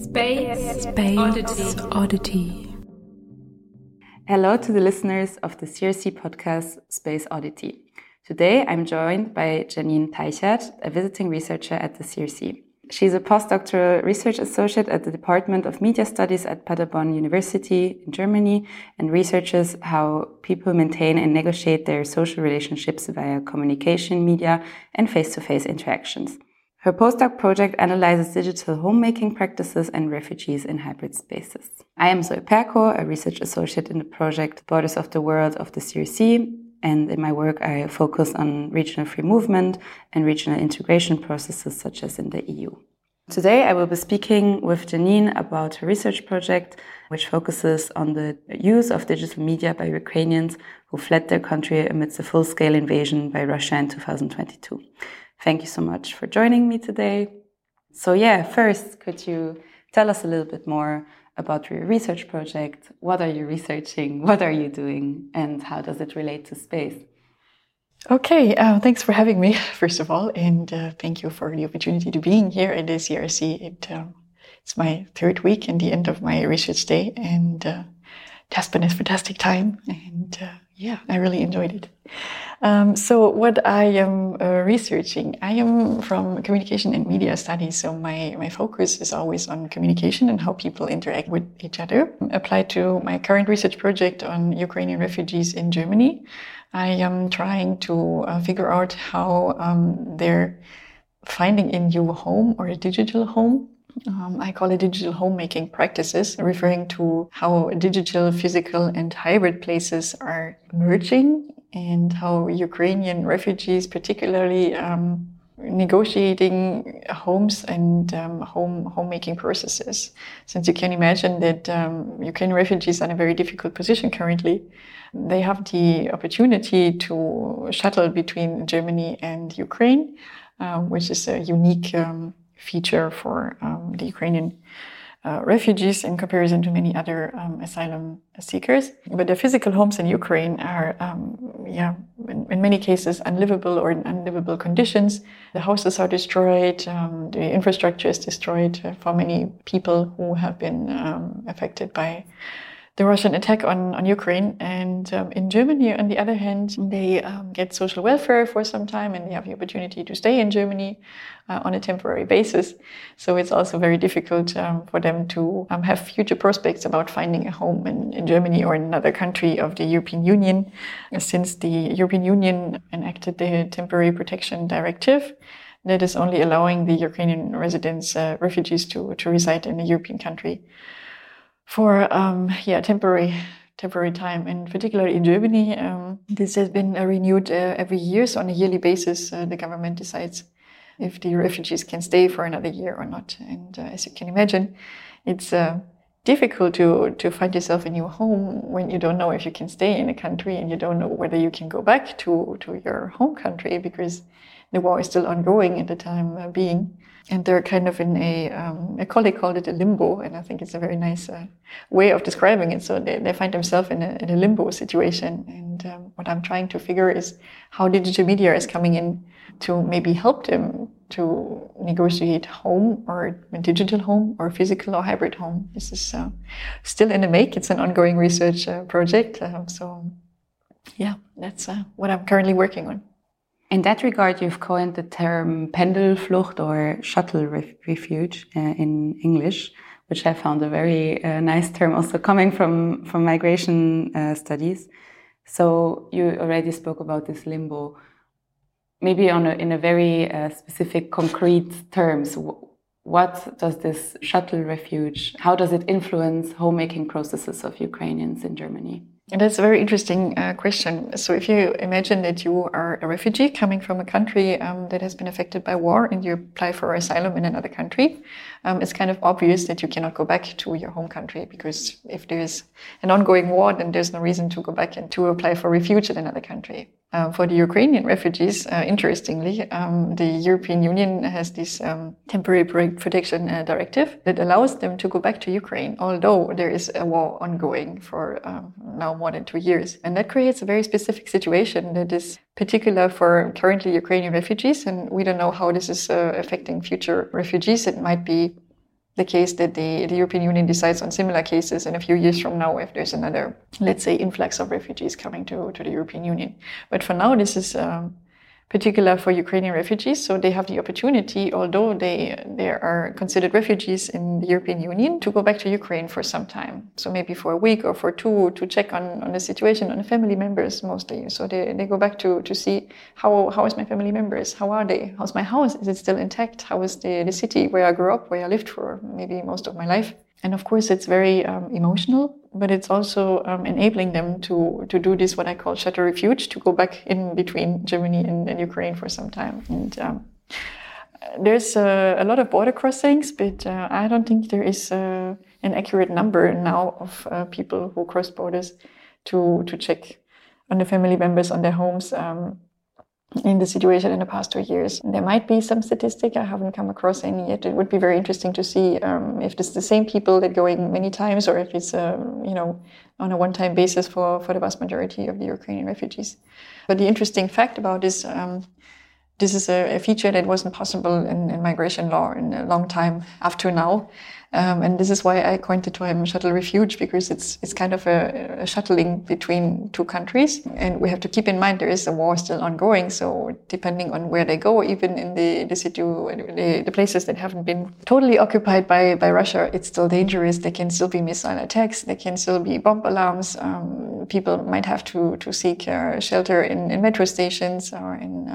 Space Oddity. Hello to the listeners of the CRC podcast Space Oddity. Today I'm joined by Janine Teichert, a visiting researcher at the CRC. She's a postdoctoral research associate at the Department of Media Studies at Paderborn University in Germany and researches how people maintain and negotiate their social relationships via communication, media, and face-to-face interactions. Her postdoc project analyzes digital homemaking practices and refugees in hybrid spaces. I am Zoe Perko, a research associate in the project Borders of the World of the CRC, and in my work I focus on regional free movement and regional integration processes such as in the EU. Today I will be speaking with Janine about her research project, which focuses on the use of digital media by Ukrainians who fled their country amidst a full-scale invasion by Russia in 2022. Thank you so much for joining me today. So first, could you tell us a little bit more about your research project? What are you researching? What are you doing? And how does it relate to space? Okay, thanks for having me, first of all. And thank you for the opportunity to being here at the CRC. It's my third week and the end of my research day. And it has been a fantastic time. And I really enjoyed it. So what I am researching, I am from communication and media studies. So my focus is always on communication and how people interact with each other. Applied to my current research project on Ukrainian refugees in Germany, I am trying to figure out how they're finding a new home or a digital home. I call it digital homemaking practices, referring to how digital, physical, and hybrid places are merging and how Ukrainian refugees, particularly negotiating homes and homemaking processes. Since you can imagine that Ukrainian refugees are in a very difficult position currently, they have the opportunity to shuttle between Germany and Ukraine, which is a unique feature for the Ukrainian refugees in comparison to many other asylum seekers. But their physical homes in Ukraine are, in many cases, unlivable or in unlivable conditions. The houses are destroyed, the infrastructure is destroyed for many people who have been affected by the Russian attack on Ukraine. And in Germany, on the other hand, they get social welfare for some time and they have the opportunity to stay in Germany on a temporary basis. So it's also very difficult for them to have future prospects about finding a home in Germany or in another country of the European Union, since the European Union enacted the Temporary Protection Directive that is only allowing the Ukrainian residents, refugees to reside in a European country for temporary time. And particularly in Germany, this has been renewed every year. So on a yearly basis, the government decides if the refugees can stay for another year or not. And as you can imagine, it's difficult to find yourself a new home when you don't know if you can stay in a country and you don't know whether you can go back to your home country because the war is still ongoing at the time being. And they're kind of in a colleague called it a limbo, and I think it's a very nice way of describing it. So they find themselves in a limbo situation. And what I'm trying to figure is how digital media is coming in to maybe help them to negotiate home or a digital home or physical or hybrid home. This is still in the make. It's an ongoing research project. That's what I'm currently working on. In that regard, you've coined the term Pendelflucht or shuttle refuge in English, which I found a very nice term, also coming from migration studies. So you already spoke about this limbo. Maybe in a very specific, concrete terms, what does this shuttle refuge, how does it influence homemaking processes of Ukrainians in Germany? And that's a very interesting question. So if you imagine that you are a refugee coming from a country that has been affected by war and you apply for asylum in another country, it's kind of obvious that you cannot go back to your home country because if there's an ongoing war, then there's no reason to go back and to apply for refuge in another country. For the Ukrainian refugees, interestingly, the European Union has this temporary protection directive that allows them to go back to Ukraine, although there is a war ongoing for now more than 2 years. And that creates a very specific situation that is particular for currently Ukrainian refugees, and we don't know how this is affecting future refugees. It might be the case that the European Union decides on similar cases in a few years from now if there's another, let's say, influx of refugees coming to the European Union. But for now, this is particular for Ukrainian refugees, so they have the opportunity, although they are considered refugees in the European Union, to go back to Ukraine for some time. So maybe for a week or for two, to check on the situation, on the family members mostly. So they go back to see how is my family members, how are they, how's my house, is it still intact, how is the city where I grew up, where I lived for maybe most of my life. And of course, it's very emotional, but it's also enabling them to do this, what I call shuttle refuge, to go back in between Germany and Ukraine for some time. And there's a lot of border crossings, but I don't think there is an accurate number now of people who cross borders to check on the family members, on their homes, in the situation in the past 2 years. There might be some statistic, I haven't come across any yet. It would be very interesting to see if it's the same people that going many times, or if it's on a one-time basis for the vast majority of the Ukrainian refugees. But the interesting fact about this is a feature that wasn't possible in migration law in a long time up to now. And this is why I coined the term shuttle refuge, because it's kind of a shuttling between two countries. And we have to keep in mind there is a war still ongoing. So depending on where they go, even in the places that haven't been totally occupied by Russia, it's still dangerous. There can still be missile attacks. There can still be bomb alarms. People might have to seek shelter in metro stations or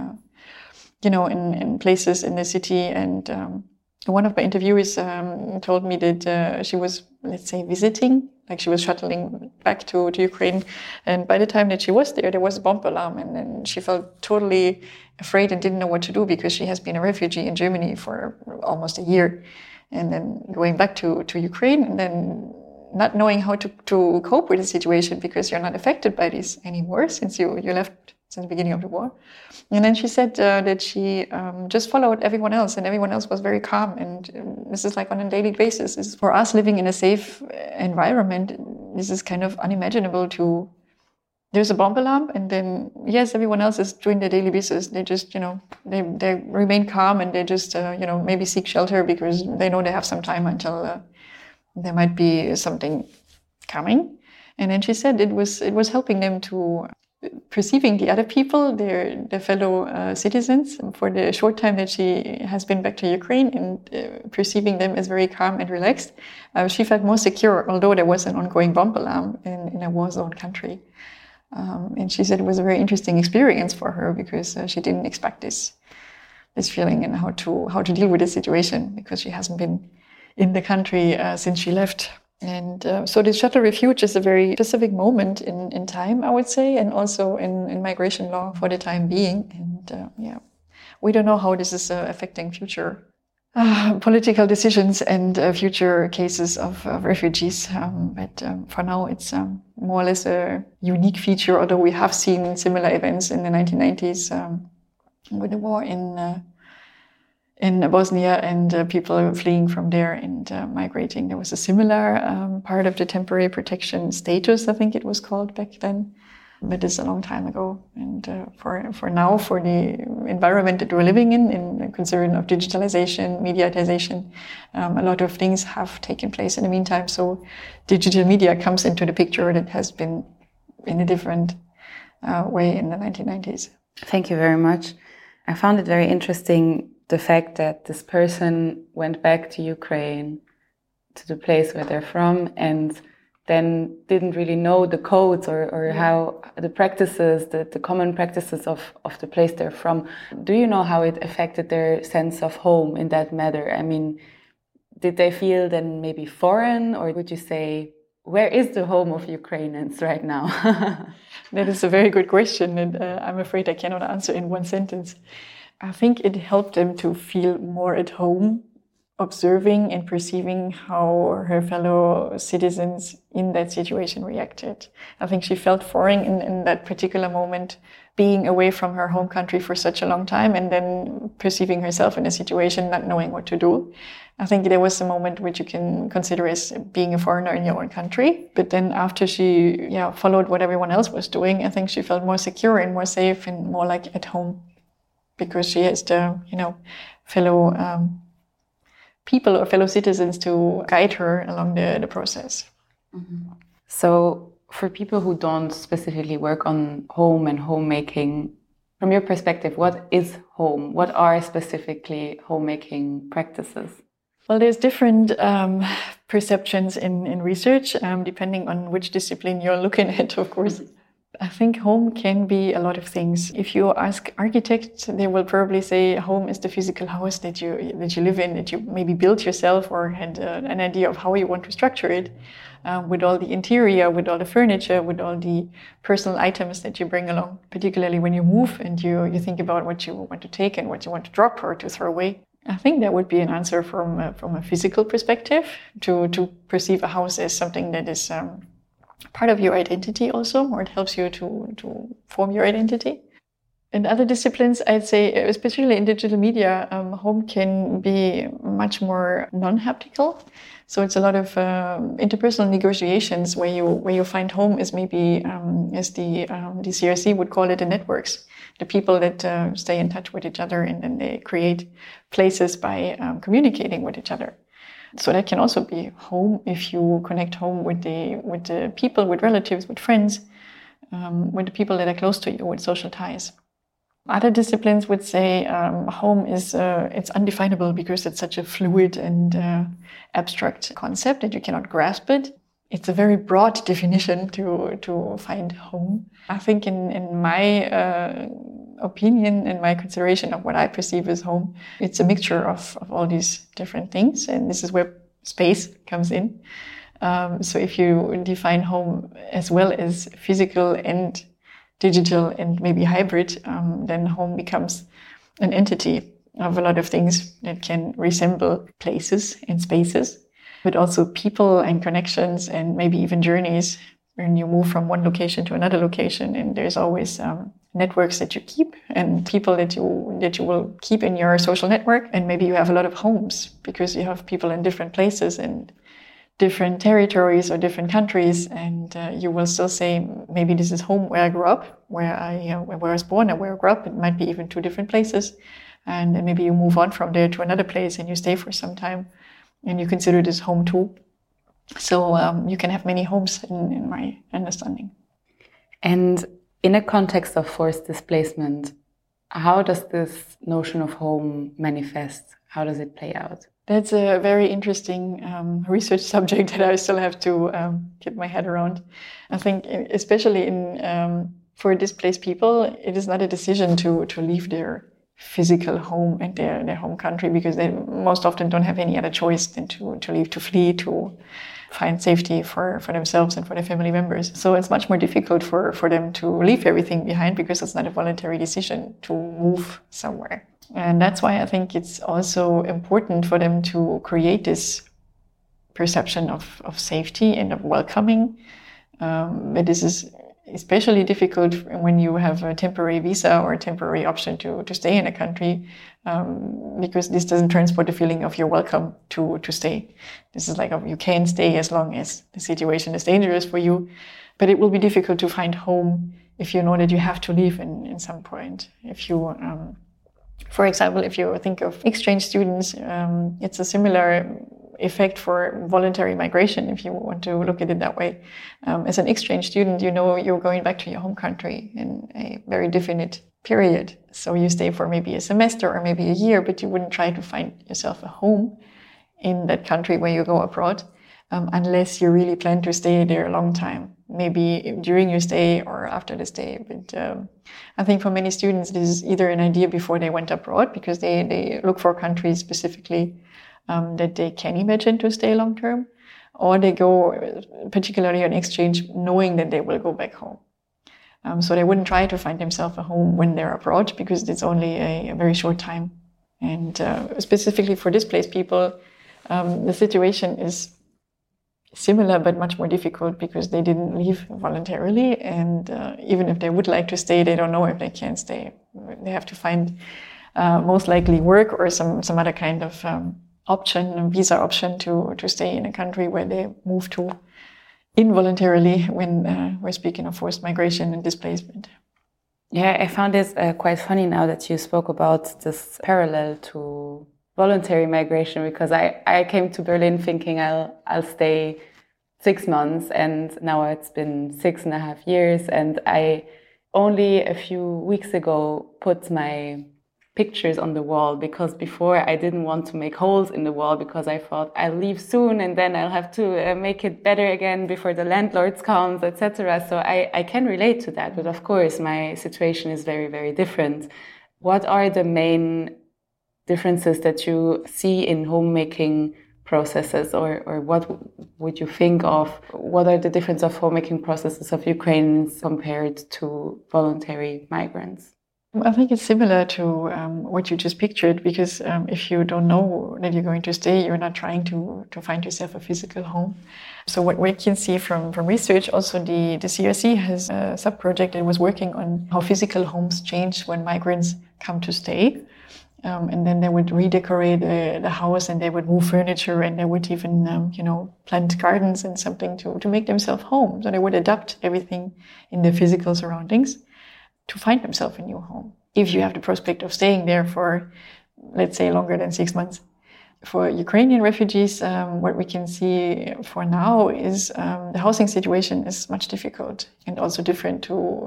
in places in the city. And one of my interviewers told me that she was, let's say, visiting, like she was shuttling back to Ukraine. And by the time that she was there was a bomb alarm. And then she felt totally afraid and didn't know what to do, because she has been a refugee in Germany for almost a year. And then going back to Ukraine, and then not knowing how to cope with the situation, because you're not affected by this anymore since you left since the beginning of the war. And then she said that she just followed everyone else, and everyone else was very calm. And this is like on a daily basis. This is for us living in a safe environment. This is kind of unimaginable there's a bomb alarm, and then, yes, everyone else is doing their daily business. They just, they remain calm, and they just, maybe seek shelter because they know they have some time until there might be something coming. And then she said it was helping them to perceiving the other people, their fellow citizens, for the short time that she has been back to Ukraine, and perceiving them as very calm and relaxed. She felt more secure, although there was an ongoing bomb alarm in a war-zone country. And she said it was a very interesting experience for her, because she didn't expect this feeling and how to deal with the situation, because she hasn't been in the country since she left. And so the shuttle refuge is a very specific moment in time, I would say, and also in migration law for the time being. And we don't know how this is affecting future political decisions and future cases of refugees. But for now, it's more or less a unique feature, although we have seen similar events in the 1990s with the war in Bosnia and people fleeing from there and migrating. There was a similar part of the temporary protection status, I think it was called back then, but it's a long time ago. And for now, for the environment that we're living in concern of digitalization, mediatization, a lot of things have taken place in the meantime. So digital media comes into the picture that has been in a different way in the 1990s. Thank you very much. I found it very interesting, the fact that this person went back to Ukraine, to the place where they're from, and then didn't really know the codes or how the practices, the common practices of the place they're from. Do you know how it affected their sense of home in that matter? I mean, did they feel then maybe foreign, or would you say, where is the home of Ukrainians right now? That is a very good question, and I'm afraid I cannot answer in one sentence. I think it helped them to feel more at home, observing and perceiving how her fellow citizens in that situation reacted. I think she felt foreign in that particular moment, being away from her home country for such a long time, and then perceiving herself in a situation, not knowing what to do. I think there was a moment which you can consider as being a foreigner in your own country. But then after she followed what everyone else was doing, I think she felt more secure and more safe and more like at home, because she has the, fellow people or fellow citizens to guide her along the process. Mm-hmm. So for people who don't specifically work on home and homemaking, from your perspective, what is home? What are specifically homemaking practices? Well, there's different perceptions in research, depending on which discipline you're looking at, of course. I think home can be a lot of things. If you ask architects, they will probably say home is the physical house that you live in, that you maybe built yourself or had an idea of how you want to structure it, with all the interior, with all the furniture, with all the personal items that you bring along, particularly when you move and you think about what you want to take and what you want to drop or to throw away. I think that would be an answer from a physical perspective, to perceive a house as something that is part of your identity also, or it helps you to form your identity. In other disciplines, I'd say, especially in digital media, home can be much more non-haptical. So it's a lot of interpersonal negotiations where you find home is maybe, as the CRC would call it, the networks, the people that stay in touch with each other, and then they create places by communicating with each other. So that can also be home if you connect home with the people, with relatives, with friends, with the people that are close to you, with social ties. Other disciplines would say home is it's undefinable because it's such a fluid and abstract concept that you cannot grasp it. It's a very broad definition to find home. I think in my opinion and my consideration of what I perceive as home, it's a mixture of all these different things, and this is where space comes in. So if you define home as well as physical and digital and maybe hybrid, then home becomes an entity of a lot of things that can resemble places and spaces, but also people and connections and maybe even journeys when you move from one location to another location. And there's always networks that you keep and people that you will keep in your social network. And maybe you have a lot of homes because you have people in different places and different territories or different countries, and you will still say, maybe this is home where I grew up, where I was born and where I grew up. It might be even two different places, and then maybe you move on from there to another place and you stay for some time, and you consider this home too. So you can have many homes in my understanding. And in a context of forced displacement, how does this notion of home manifest? How does it play out? That's a very interesting research subject that I still have to get my head around. I think especially for displaced people, it is not a decision to leave their physical home and their home country, because they most often don't have any other choice than to leave, to flee, to find safety for themselves and for their family members. So it's much more difficult for them to leave everything behind, because it's not a voluntary decision to move somewhere. And that's why I think it's also important for them to create this perception of safety and of welcoming. But this is especially difficult when you have a temporary visa or a temporary option to stay in a country, because this doesn't transport the feeling of you're welcome to stay. This is like, you can stay as long as the situation is dangerous for you, but it will be difficult to find home if you know that you have to leave in some point. If you For example, if you think of exchange students, it's a similar effect for voluntary migration, if you want to look at it that way. As an exchange student, you know you're going back to your home country in a very definite period. So you stay for maybe a semester or maybe a year, but you wouldn't try to find yourself a home in that country where you go abroad, unless you really plan to stay there a long time. Maybe during your stay or after the stay. But I think for many students, this is either an idea before they went abroad, because they look for countries specifically that they can imagine to stay long term, or they go particularly on exchange knowing that they will go back home. So they wouldn't try to find themselves a home when they're abroad, because it's only a very short time. And specifically for displaced people, the situation is similar but much more difficult, because they didn't leave voluntarily, and even if they would like to stay, they don't know if they can stay. They have to find most likely work or some other kind of option, visa option to stay in a country where they move to involuntarily when we're speaking of forced migration and displacement. Yeah, I found it quite funny now that you spoke about this parallel to voluntary migration, because I came to Berlin thinking I'll stay 6 months, and now it's been 6.5 years, and I only a few weeks ago put my pictures on the wall, because before I didn't want to make holes in the wall because I thought I'll leave soon and then I'll have to make it better again before the landlords comes, etc. So I can relate to that, but of course my situation is very, very different. What are the main differences that you see in homemaking processes, or what would you think of? What are the differences of homemaking processes of Ukrainians compared to voluntary migrants? I think it's similar to what you just pictured, because if you don't know that you're going to stay, you're not trying to find yourself a physical home. So what we can see from research, also the CRC has a sub-project that was working on how physical homes change when migrants come to stay. And then they would redecorate the house, and they would move furniture, and they would even, plant gardens and something to make themselves home. So they would adapt everything in the physical surroundings to find themselves a new home, if you have the prospect of staying there for, let's say, longer than 6 months. For Ukrainian refugees, what we can see for now is the housing situation is much difficult, and also different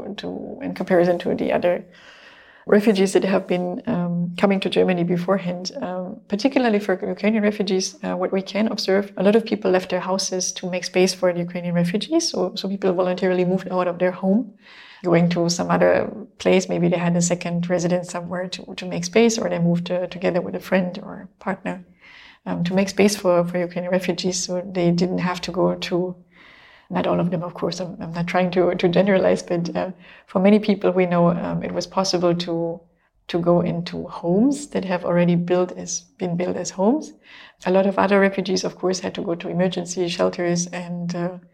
to in comparison to the other refugees that have been coming to Germany beforehand. Particularly for Ukrainian refugees, what we can observe, a lot of people left their houses to make space for the Ukrainian refugees. So people voluntarily moved out of their home, going to some other place. Maybe they had a second residence somewhere to make space, or they moved together with a friend or partner to make space for Ukrainian refugees, so they didn't have to go to, not all of them, of course, I'm not trying to generalize, but for many people we know it was possible to go into homes that have already been built as homes. A lot of other refugees, of course, had to go to emergency shelters, and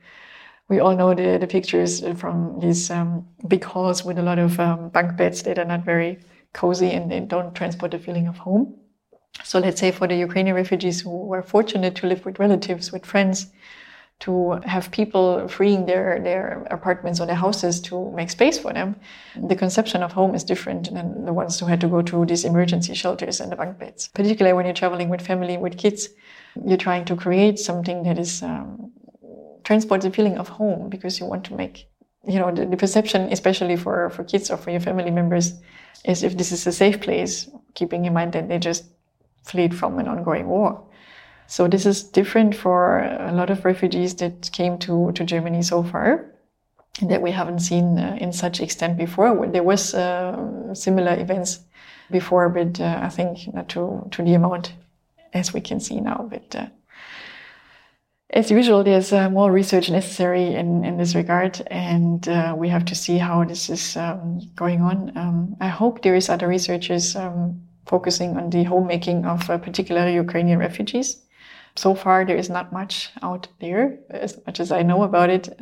we all know the pictures from these big halls with a lot of bunk beds that are not very cozy, and they don't transport the feeling of home. So let's say for the Ukrainian refugees who were fortunate to live with relatives, with friends, to have people freeing their apartments or their houses to make space for them, the conception of home is different than the ones who had to go to these emergency shelters and the bunk beds. Particularly when you're traveling with family, with kids, you're trying to create something that is transports the feeling of home, because you want to make, the perception, especially for kids or for your family members, is if this is a safe place, keeping in mind that they just fled from an ongoing war. So this is different for a lot of refugees that came to Germany so far, that we haven't seen in such extent before. There was similar events before, but I think not to the amount as we can see now. But as usual, there's more research necessary in this regard, and we have to see how this is going on. I hope there is other researchers focusing on the homemaking of particularly Ukrainian refugees. So far, there is not much out there, as much as I know about it.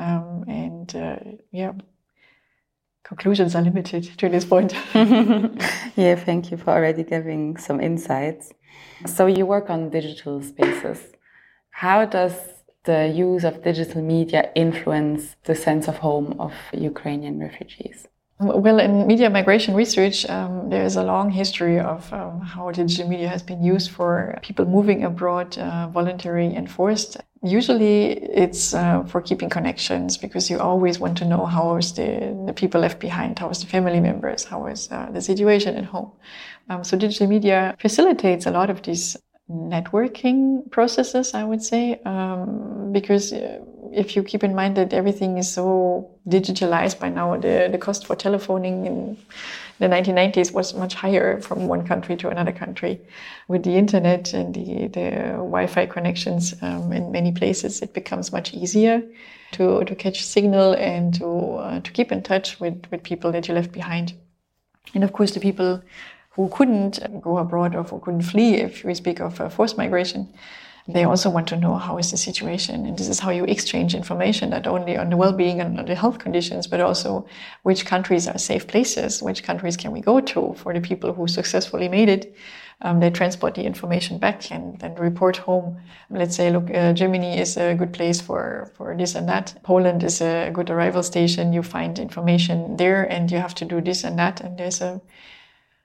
Conclusions are limited to this point. Yeah, thank you for already giving some insights. So you work on digital spaces. How does the use of digital media influence the sense of home of Ukrainian refugees? Well, in media migration research, there is a long history of how digital media has been used for people moving abroad, voluntary and forced. Usually it's for keeping connections, because you always want to know how is the people left behind, how is the family members, how is the situation at home. So digital media facilitates a lot of these networking processes, I would say, because if you keep in mind that everything is so digitalized by now, the cost for telephoning in the 1990s was much higher from one country to another country. With the internet and the Wi-Fi connections in many places, it becomes much easier to catch signal and to keep in touch with people that you left behind. And of course, the people who couldn't go abroad or who couldn't flee, if we speak of forced migration, they also want to know how is the situation. And this is how you exchange information, not only on the well-being and on the health conditions, but also which countries are safe places, which countries can we go to for the people who successfully made it. They transport the information back and then report home. Let's say, look, Germany is a good place for this and that. Poland is a good arrival station. You find information there and you have to do this and that. And there's a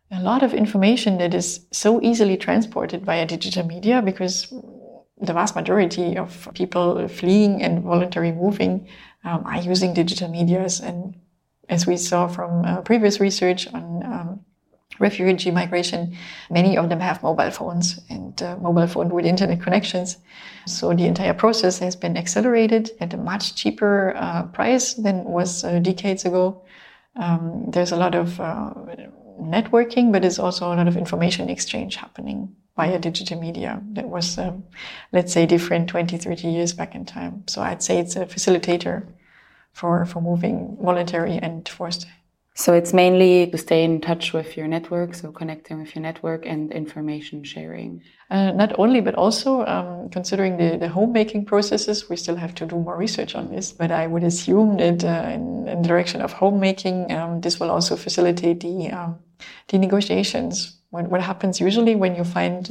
a lot of information that is so easily transported via digital media, because the vast majority of people fleeing and voluntary moving are using digital medias. And as we saw from previous research on refugee migration, many of them have mobile phones and mobile phone with internet connections. So the entire process has been accelerated at a much cheaper price than was decades ago. There's a lot of networking, but there's also a lot of information exchange happening via digital media that was, let's say, different 20, 30 years back in time. So I'd say it's a facilitator for moving voluntary and forced. So it's mainly to stay in touch with your network, so connecting with your network and information sharing. Not only, but also considering the homemaking processes, we still have to do more research on this. But I would assume that in the direction of homemaking, this will also facilitate the negotiations. What happens usually when you find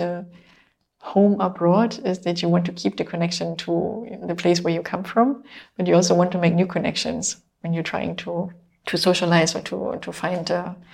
home abroad is that you want to keep the connection to the place where you come from, but you also want to make new connections when you're trying to socialize or to find,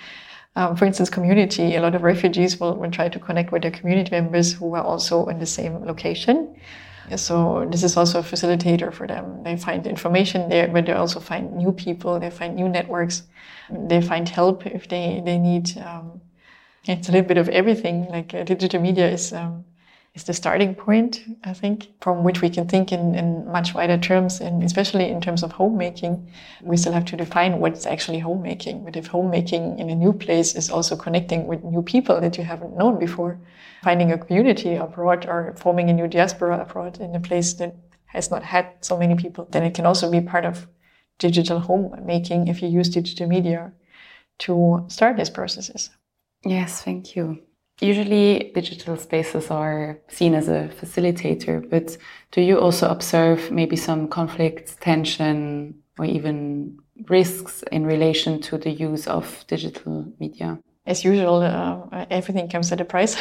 for instance, community. A lot of refugees will try to connect with their community members who are also in the same location. So this is also a facilitator for them. They find information there, but they also find new people, they find new networks, they find help if they need. It's a little bit of everything. Like digital media is the starting point, I think, from which we can think in much wider terms, and especially in terms of homemaking. We still have to define what's actually homemaking. But if homemaking in a new place is also connecting with new people that you haven't known before, finding a community abroad or forming a new diaspora abroad in a place that has not had so many people, then it can also be part of digital homemaking if you use digital media to start these processes. Yes, thank you. Usually digital spaces are seen as a facilitator, but do you also observe maybe some conflict, tension, or even risks in relation to the use of digital media? As usual, everything comes at a price.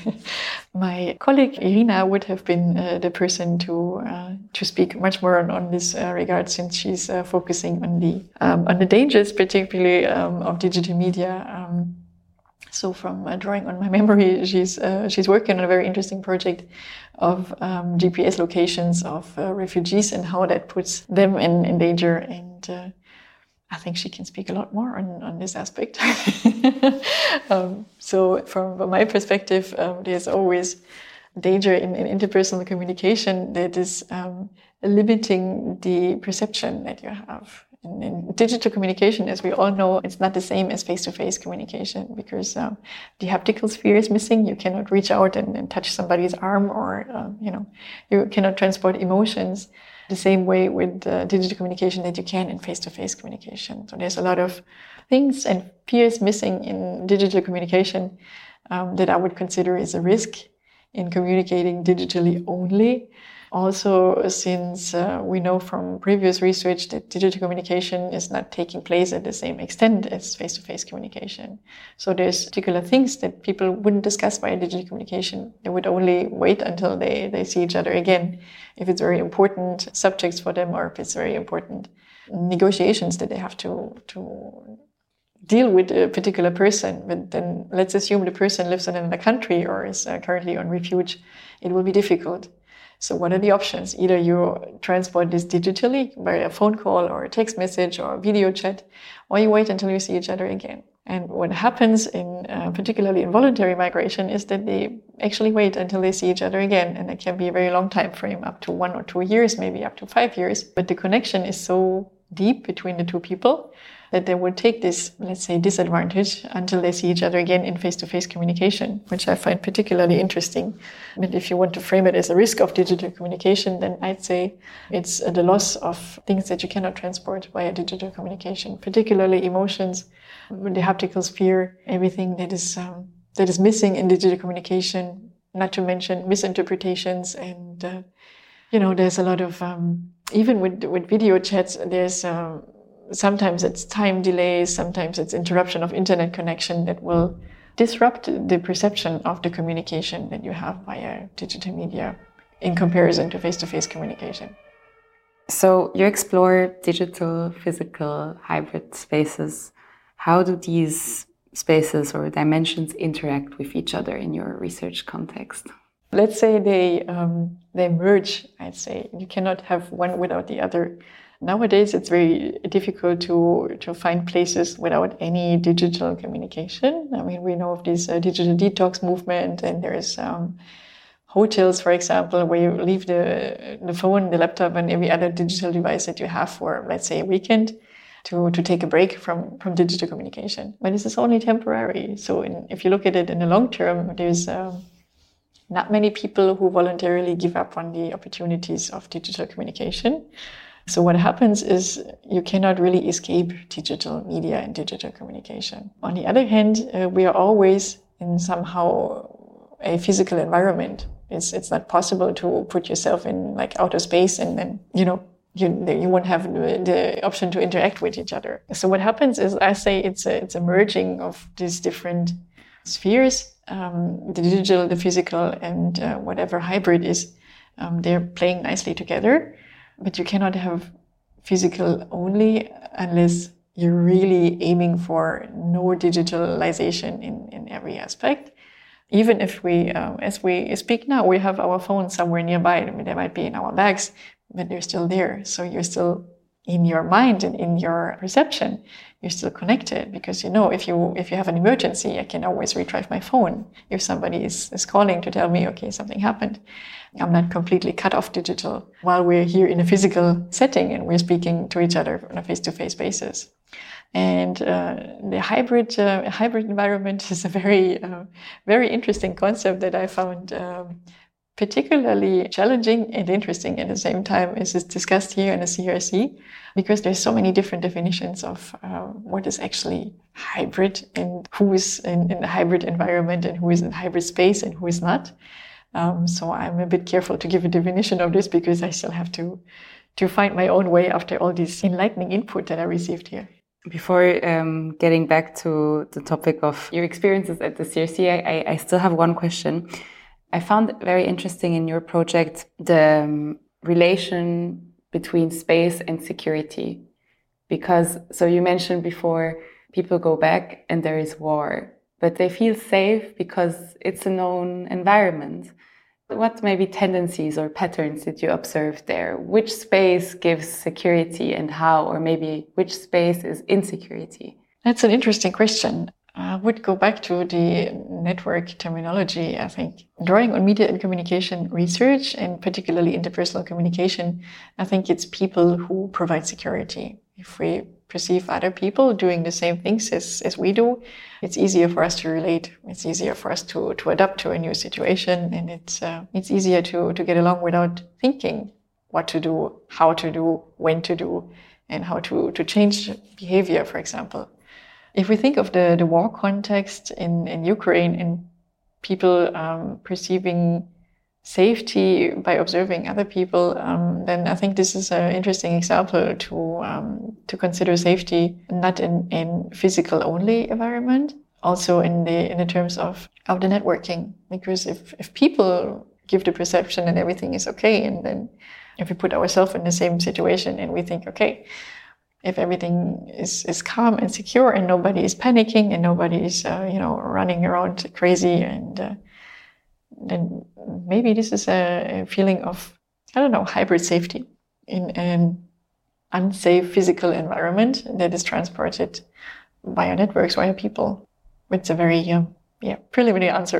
My colleague Irina would have been the person to speak much more on this regard, since she's focusing on the dangers, particularly of digital media. So from drawing on my memory, she's working on a very interesting project of GPS locations of refugees and how that puts them in danger. And I think she can speak a lot more on this aspect. So from my perspective, there's always danger in interpersonal communication that is limiting the perception that you have. In digital communication, as we all know, it's not the same as face-to-face communication, because the haptical sphere is missing. You cannot reach out and touch somebody's arm, or you cannot transport emotions the same way with digital communication that you can in face-to-face communication. So there's a lot of things and fears missing in digital communication that I would consider is a risk in communicating digitally only. Also, since we know from previous research that digital communication is not taking place at the same extent as face-to-face communication. So there's particular things that people wouldn't discuss via digital communication. They would only wait until they see each other again, if it's very important subjects for them, or if it's very important negotiations that they have to deal with a particular person. But then let's assume the person lives in another country or is currently on refuge. It will be difficult. So what are the options? Either you transport this digitally by a phone call or a text message or a video chat, or you wait until you see each other again. And what happens particularly in voluntary migration, is that they actually wait until they see each other again. And it can be a very long time frame, up to 1 or 2 years, maybe up to 5 years. But the connection is so deep between the two people that they would take this, let's say, disadvantage until they see each other again in face-to-face communication, which I find particularly interesting. But if you want to frame it as a risk of digital communication, then I'd say it's the loss of things that you cannot transport via digital communication, particularly emotions, the haptical sphere, everything that is missing in digital communication, not to mention misinterpretations. And, there's a lot of, even with video chats, there's sometimes it's time delays, sometimes it's interruption of internet connection that will disrupt the perception of the communication that you have via digital media in comparison to face-to-face communication. So you explore digital, physical, hybrid spaces. How do these spaces or dimensions interact with each other in your research context? Let's say they merge, I'd say. You cannot have one without the other. Nowadays, it's very difficult to find places without any digital communication. I mean, we know of this digital detox movement, and there's hotels, for example, where you leave the phone, the laptop, and every other digital device that you have for, let's say, a weekend to take a break from digital communication. But this is only temporary. So if you look at it in the long term, there's not many people who voluntarily give up on the opportunities of digital communication. So what happens is you cannot really escape digital media and digital communication. On the other hand, we are always in somehow a physical environment. It's not possible to put yourself in like outer space and then, you won't have the option to interact with each other. So what happens is, I say it's a merging of these different spheres, the digital, the physical, and whatever hybrid is, they're playing nicely together. But you cannot have physical only unless you're really aiming for no digitalization in every aspect. Even if we, as we speak now, we have our phones somewhere nearby. I mean, they might be in our bags, but they're still there. So you're still in your mind and in your perception, you're still connected, because if you have an emergency, I can always retrieve my phone. If somebody is calling to tell me, okay, something happened, I'm not completely cut off digital while we're here in a physical setting and we're speaking to each other on a face-to-face basis. And the hybrid environment is a very, very interesting concept that I found particularly challenging and interesting at the same time. As is discussed here in the CRC, because there's so many different definitions of what is actually hybrid and who is in a hybrid environment and who is in hybrid space and who is not. So I'm a bit careful to give a definition of this, because I still have to find my own way after all this enlightening input that I received here. Before getting back to the topic of your experiences at the CRC, I still have one question. I found very interesting in your project the relation between space and security. Because, so you mentioned before, people go back and there is war, but they feel safe because it's a known environment. What maybe tendencies or patterns did you observe there? Which space gives security and how, or maybe which space is insecurity? That's an interesting question. I would go back to the network terminology, I think. Drawing on media and communication research, and particularly interpersonal communication, I think it's people who provide security. If we perceive other people doing the same things as we do, it's easier for us to relate. It's easier for us to adapt to a new situation, and it's easier to get along without thinking what to do, how to do, when to do, and how to change behavior, for example. If we think of the war context in Ukraine and people perceiving safety by observing other people, then I think this is an interesting example to consider safety not in physical only environment, also in the terms of the networking. Because if people give the perception that everything is okay, and then if we put ourselves in the same situation and we think, okay, if everything is calm and secure and nobody is panicking and nobody is running around crazy, and then maybe this is a feeling of, hybrid safety in an unsafe physical environment that is transported via networks, via people. It's a very preliminary answer.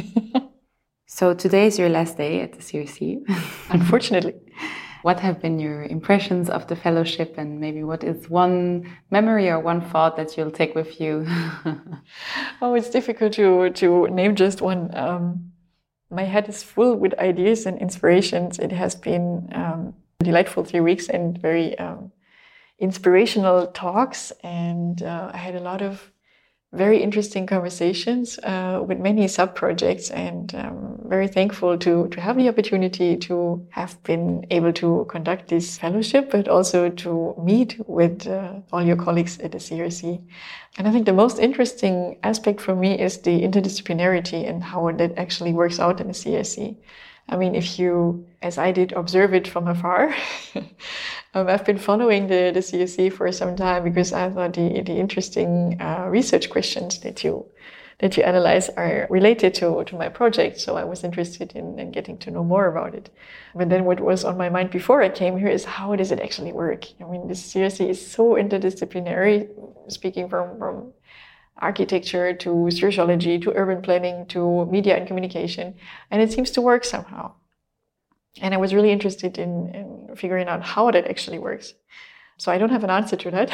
So today is your last day at the CRC. Unfortunately. What have been your impressions of the fellowship, and maybe what is one memory or one thought that you'll take with you? Oh, it's difficult to name just one. My head is full with ideas and inspirations. It has been a delightful 3 weeks and very inspirational talks, and I had a lot of very interesting conversations with many sub-projects, and very thankful to have the opportunity to have been able to conduct this fellowship, but also to meet with all your colleagues at the CRC. And I think the most interesting aspect for me is the interdisciplinarity and how that actually works out in the CRC. I mean, if you, as I did, observe it from afar, I've been following the CSC for some time because I thought the interesting research questions that you analyze are related to my project. So I was interested in getting to know more about it. But then what was on my mind before I came here is, how does it actually work? I mean, this CSC is so interdisciplinary, speaking from architecture to sociology to urban planning to media and communication, and it seems to work somehow. And I was really interested in figuring out how that actually works. So I don't have an answer to that,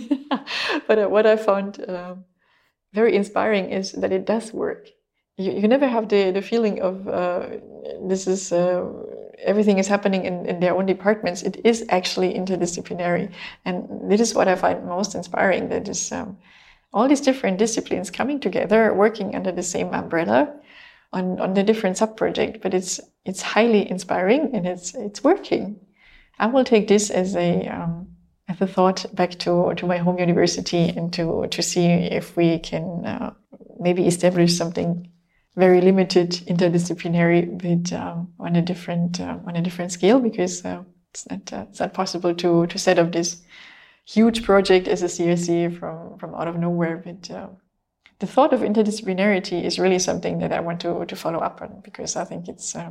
but what I found very inspiring is that it does work. You never have the feeling of this is everything is happening in their own departments. It is actually interdisciplinary, and this is what I find most inspiring. That is all these different disciplines coming together, working under the same umbrella on the different sub-project, but it's highly inspiring and it's working. I will take this as a thought back to my home university and to see if we can maybe establish something very limited, interdisciplinary, but on a different scale, because it's not possible to set up this huge project as a CSC from out of nowhere. But the thought of interdisciplinarity is really something that I want to follow up on, because I think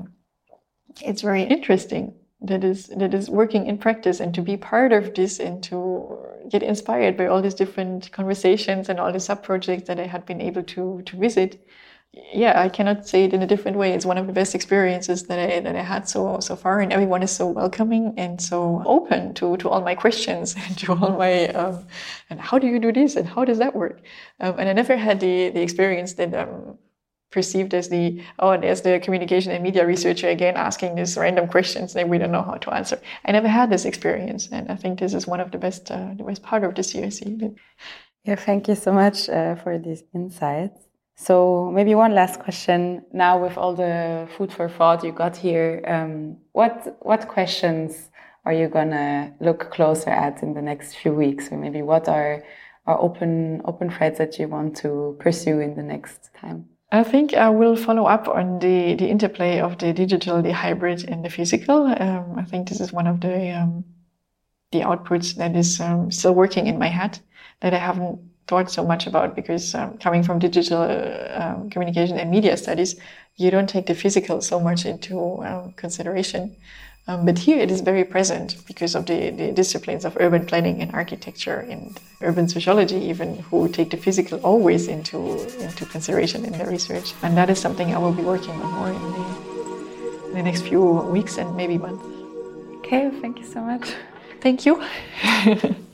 it's very interesting that is working in practice, and to be part of this and to get inspired by all these different conversations and all the sub-projects that I had been able to visit. Yeah, I cannot say it in a different way. It's one of the best experiences that I had so far, and everyone is so welcoming and so open to all my questions and to all my and how do you do this and how does that work? And I never had the experience that perceived as there's the communication and media researcher again asking these random questions that we don't know how to answer. I never had this experience, and I think this is one of the best part of the CSC. Yeah, thank you so much for these insights. So maybe one last question. Now, with all the food for thought you got here, what questions are you gonna look closer at in the next few weeks, or maybe what are open threads that you want to pursue in the next time? I think I will follow up on the interplay of the digital, the hybrid, and the physical. I think this is one of the outputs that is still working in my head, that I haven't thought so much about, because coming from digital communication and media studies, you don't take the physical so much into consideration. But here it is very present because of the disciplines of urban planning and architecture and urban sociology even, who take the physical always into consideration in their research. And that is something I will be working on more in the next few weeks and maybe months. Okay, thank you so much. Thank you.